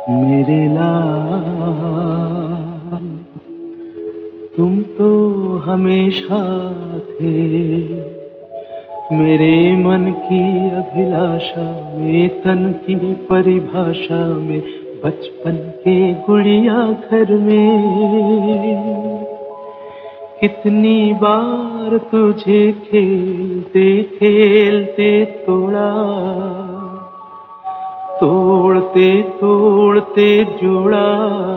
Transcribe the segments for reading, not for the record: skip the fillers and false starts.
मेरे लाल, तुम तो हमेशा थे मेरे मन की अभिलाषा में, तन की परिभाषा में, बचपन के गुड़िया घर में। कितनी बार तुझे खेलते खेलते तोड़ा, तोड़ते तोड़ते जोड़ा,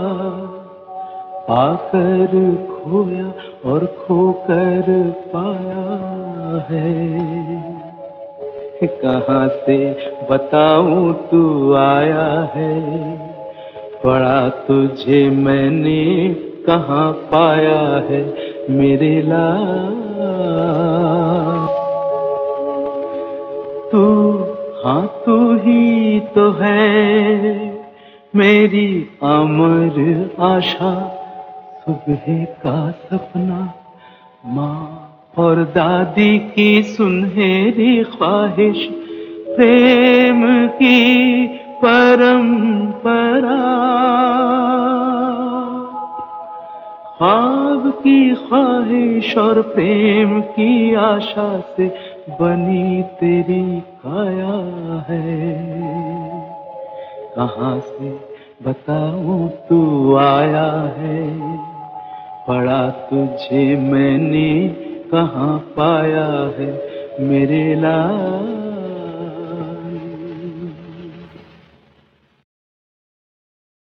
पाकर खोया और खोकर पाया है। कहाँ से बताऊं तू आया है, पढ़ा तुझे मैंने कहाँ पाया है मेरे लाल। तू, हाँ तू ही तो है मेरी अमर आशा, सुबह का सपना, माँ और दादी की सुनहरी ख्वाहिश, प्रेम की परंपरा, ख्वाब की ख्वाहिश और प्रेम की आशा से बनी तेरी काया है। कहाँ से बताऊं तू आया है, पढ़ा तुझे मैंने कहाँ पाया है मेरे लाल।